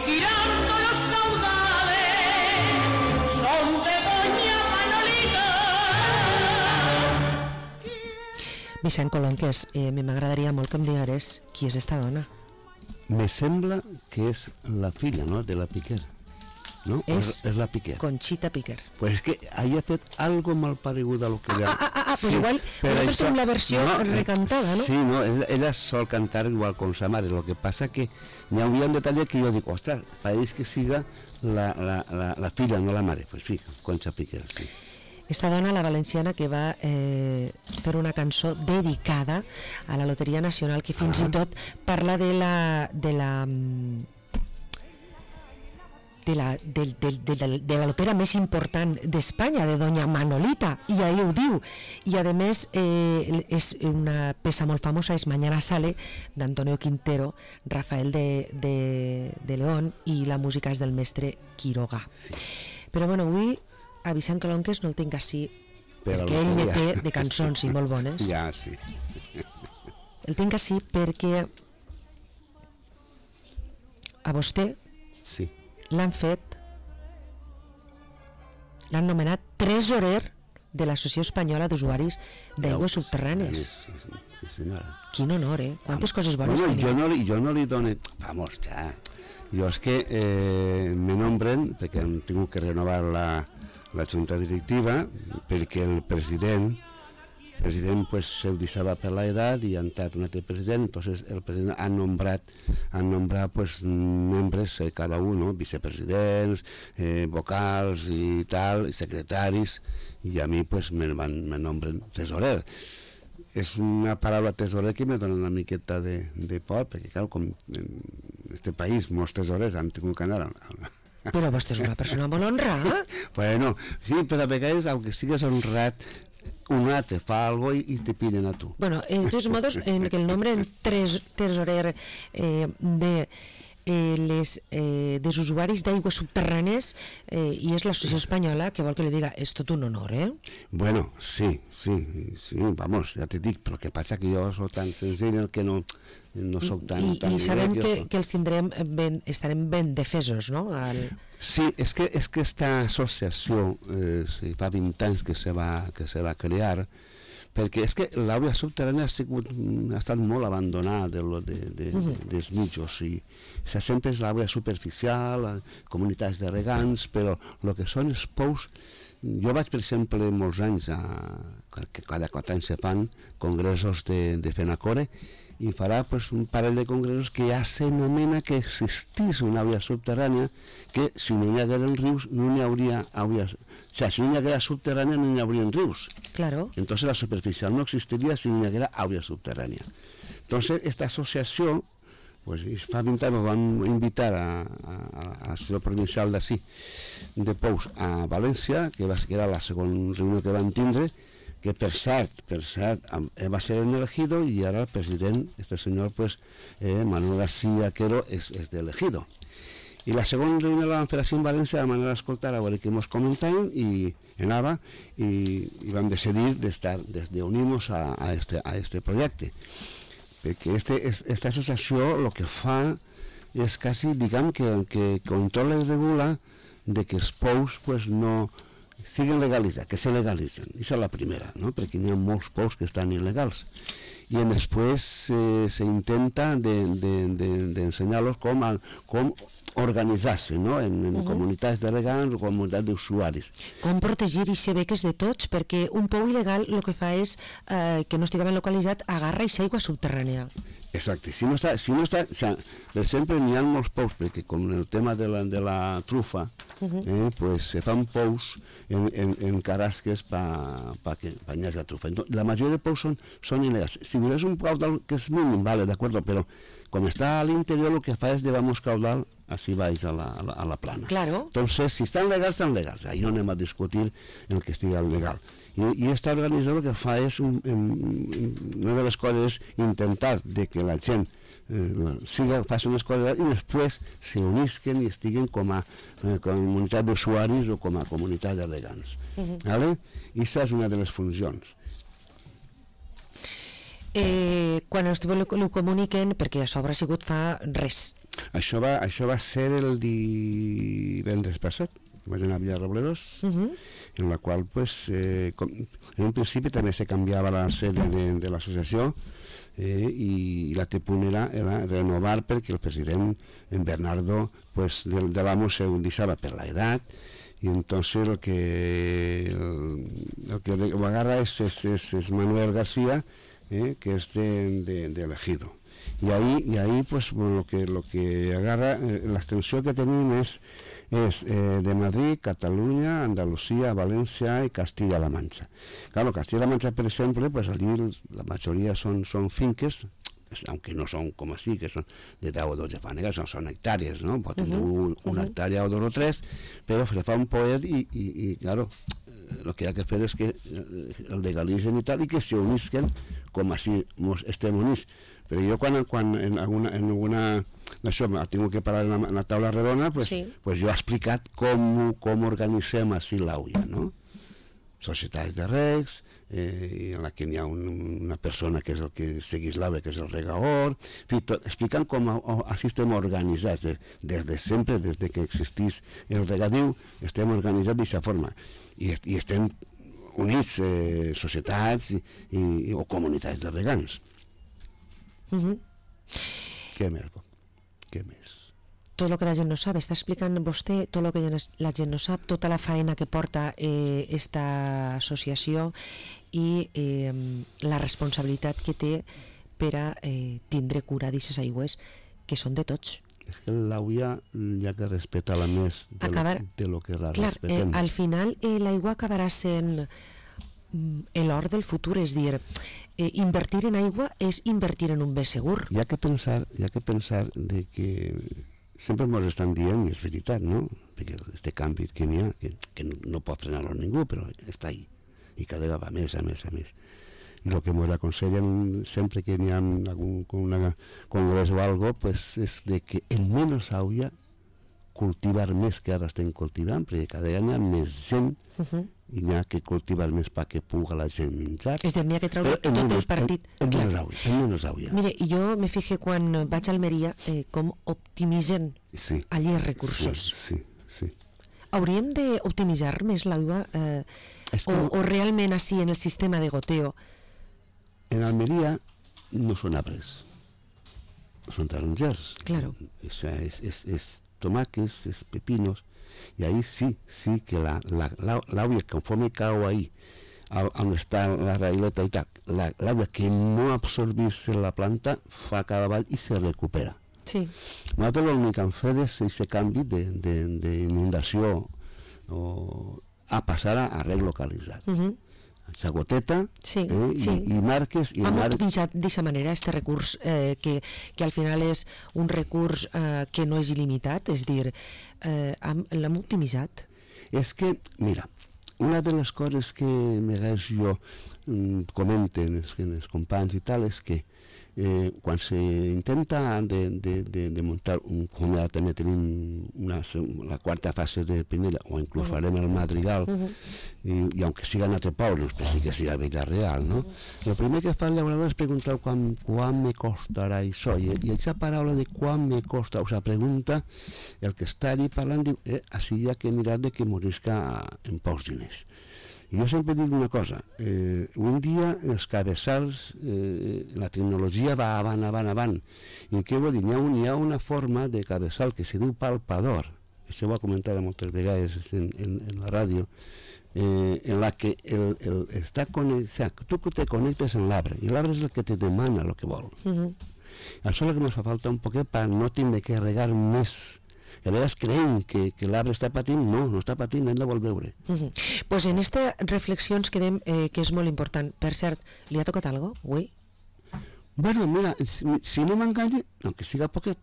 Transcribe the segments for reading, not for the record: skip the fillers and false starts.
tirando los caudales son de doña Manolita. Vicent Colonques, m'agradaria molt que em digueres qui és esta dona. Me sembla que és la filla, no?, de la Piquer, no? És la Piquer. Conxita Piquer. Pues es que haya fet algo mal paregut a lo que ella... Pues igual, nosaltres tenim la versió recantada, no? Sí, no, ella sol cantar igual con sa mare, lo que pasa que n'hi havia un detall que jo dic, ostres, pareix que siga la filla, no la mare. Pues sí, Concha Piquer, sí. Esta dona, la valenciana, que va fer una cançó dedicada a la Loteria Nacional, que fins i tot parla de la lotera més important d'Espanya, de doña Manolita, i ahí ho diu. I a més és una peça molt famosa, és Mañana Sale, d'Antonio Quintero, Rafael de León, i la música és del mestre Quiroga. Sí. Però bueno, avui a Vicent Colonques no el tinc així, perquè ell ne té de cançons i molt bones. Ja, sí. El tinc així perquè a vostè sí. l'han nomenat tresorer de l'Associació Espanyola d'Usuaris d'Aigües Subterrànies. Sí, senyora. Quin honor, eh? Quantes coses bones tenia. Jo no li dono... Vamos, ja. Jo és que me nombren, perquè hem tingut que renovar la junta directiva, perquè el president pues se deixava per la edat i ha entrat un altre president, entonces el president ha nombrat pues membres cada un, ¿no? Vicepresidents, vocals i tal, secretaris, i a mi pues me nombren tesorer. És una paraula tesorer que me dona una miqueta de por, perquè clar, com en este país molts tesorers han tingut que anar Però vostè és una persona molt honrada. Bueno, sí, però a vegades, aunque sigues honrat, un altre fa algo y te piden a tu. Bueno, de todos modos, en que el nombre tesorer dels usuaris d'aigües subterrànies i és l'Associació Espanyola, que vol que li diga, és tot un honor, eh? Bueno, sí, vamos, ja te dic, però el que passa que jo soc tan senzill que no soc tan... I sabem que els estarem ben defesos, no? Sí, és que esta associació fa 20 anys que se va crear, perquè és que l'aigua subterrània ha estat molt abandonada dels mitjos i sempre és l'aigua superficial, comunitats de regants, però el que són els pous, jo vaig per exemple molts anys, que cada 4 anys se fan congressos de FENACORE, i farà pues, un parell de congressos que ja s'anomena que existís una aigua subterrània que si no hi hagueren rius no n'hi hauria aigua, o sea, si no hi haguera subterrània no n'hi haurien rius. Claro. Entonces la superficial no existiría si no hi haguera aigua subterrània. Entonces esta asociación, pues fa 20 anys nos van invitar a la ciutat provincial d'ací de Pous a València, que era la segona reunió que van tindre, que per cert va ser elegido y ahora el president, este señor pues Manuel García Quero és d'elegido. I la segona reunió la vam fer així en València de manera d'escoltar a veure què ens comentaven i anava i vam decidir d'unir-nos a este projecte, perquè esta associació el que fa és quasi, diguem, que controla i regula de que els pous pues no siguen legalitzats, que se legalitzen. Aquesta és la primera, no? Perquè hi ha molts pous que estan il·legals. I després s'intenta d'ensenyar-los com organitzar-se, no? En comunitats de regants o comunitats d'usuaris. Com protegir aquestes beques de tots, perquè un pou il·legal el que fa és que no estigui ben localitzat, agarra aquesta aigua subterrània. Exacte, si no està, o sea, per exemple n'hi ha molts pous, perquè com el tema de la trufa, pues se fan pous en carrasques perquè hi hagi la trufa. La majoria de pous són il·legals. Si volés un caudal que és mínim, vale, d'acord, però com està a l'interior el que fa és llevamos caudal así vais a la plana. Claro. Entonces, si están legals, están legals. Ahí no anem a discutir el que estigui legal. I esta organització el que fa és, una de les coses és intentar de que la gent faci unes coses i després s'unisquen i estiguen com a comunitat d'usuaris o com a comunitat de regants. Vale? I aquesta és una de les funcions. Quan ho comuniquen, perquè a sobre ha sigut fa res, Això va ser el divendres passat. Vaig anar a Villarrobledos, en la qual, pues, en un principi també se canviava la sede de l'associació, i la punt era renovar perquè el president, en Bernardo, pues, de l'amo se deixava per l'edat, i entonces el que lo agarra es Manuel García, que es de Ejido. Y ahí pues lo que agarra, la extensión que tenemos es de Madrid, Cataluña, Andalucía, Valencia y Castilla-La Mancha. Claro, Castilla-La Mancha, por ejemplo, pues allí la mayoría son finques, aunque no son como así, que son de 10 o 12 fanegas, son hectáreas, ¿no? Puede tener una hectárea o 2 o 3, pero se fa un poet y claro, lo que hay que hacer es que el legalicen y tal, y que se unisquen como así estem units. Però jo quan en alguna això m'ha tingut que parar en la taula redona, pues jo he explicat com organitzem així l'AUIA, no? Societats de regs, en la que hi ha una persona que és el que segueix l'AVE, que és el regador, en fi, explicant com així estem organitzats, des de sempre, des que existís el regadiu, estem organitzats d'aquesta forma, i estem units, societats o comunitats de regants. Què més? Tot el que la gent no sap, està explicant vostè tot el que la gent no sap, tota la feina que porta esta associació i la responsabilitat que té per a tindre cura d'aquestes aigües que són de tots. És que l'AUIA hi ha que respectar-la més de lo que la respetem. Al final l'aigua acabarà sent l'or del futur, és dir, invertir en aigua és invertir en un bé segur. Hi ha que pensar de que sempre ens estan dient, i és veritat, no? Perquè aquest canvi que n'hi ha, que no pot frenar-lo ningú, però està ahí, i cada vegada va més, a més. I el que ens aconsellen sempre que n'hi ha algun congrés o algo, pues és de que en menys AUIA cultivar més que ara estem cultivant, perquè cada vegada hi ha més gent i n'hi ha que cultivar més perquè puga la gent menjar. És a dir, n'hi ha que treure tot el partit. En menys AUIA. Mire, jo me fijé quan vaig a Almeria com optimitzen allí els recursos. Sí. Hauríem d'optimitzar més l'aigua o realment així en el sistema de goteo? En Almeria no són arbres, són tarongers. Claro. És tomàquets, és pepinos, y ahí sí que la agua conforme cau ahí, donde está la raïleta y tal, la agua que no absorbís la planta fa cada avall i se recupera. Sí. Nosaltres l'únic que hem fet és aquest canvi d'inundació a passar a reg localitzat. La goteta i marques... Hem utilitzat d'aquesta manera aquest recurs que al final és un recurs que no és il·limitat, és dir, l'hem optimitzat. És que, mira, una de les coses que més jo comenten els companys i tal és que quan s'intenta de muntar com ara també tenim la quarta fase de Pinella, o inclús farem el Madrigal, i aunque siga en altre poble, però sí que siga Villarreal, no? El primer que fa el llaurador és preguntar quan me costarà això, i aquesta paraula de quan me costa, o sea, pregunta, el que està allí parlant diu, així hi ha que mirar de que morisca en pocs diners. I jo sempre dic una cosa, un dia els cabeçals, la tecnologia va avant, i què vol dir? Hi ha una forma de cabeçal que se diu palpador, això ho he comentat moltes vegades en la ràdio, en la que està connectat, tu te connectes en l'arbre, i l'arbre és el que te demana el que vol. Això és el que ens fa falta un poquet per no tindre que regar més. A vegades creiem que l'arbre està patint, no està patint, hem de vol veure. Pues en esta reflexió ens quedem que és molt important. Per cert, li ha tocat algo avui? Bueno, mira, si no m'enganya, aunque siga poquet,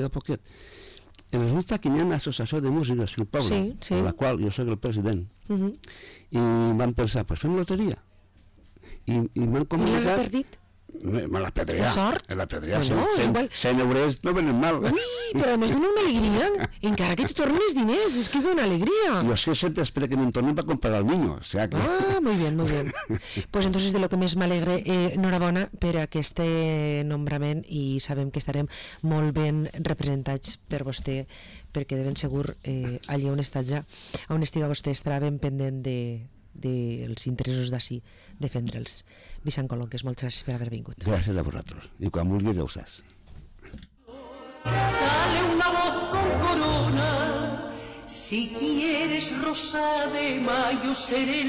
resulta que hi ha una associació de música al poble, en la qual jo soc el president, i van pensar, pues fem loteria. I m'han comunicat... I l'han perdit? La pedrea. La sort? La pedrea, Bueno, 100 euros no venen mal. Ui, però a més dona una alegria, encara que te tornen els diners, és que dona alegría. Yo es que siempre espero que me tornen para comprar al niño, o sea que... Ah, muy bien, muy bien. Pues entonces de lo que més m'alegre, enhorabona per aquest nombrament i sabem que estarem molt ben representats per vostè, perquè de ben segur allà on estatja, on estiga vostè estarà ben pendent dels interessos d'ací, defendre'ls. Vicent Colonques, moltes gràcies per haver vingut. Gràcies a vosaltres. I quan vulguis ja ho saps. Sale una voz con corona, si quieres rosa de mayo seré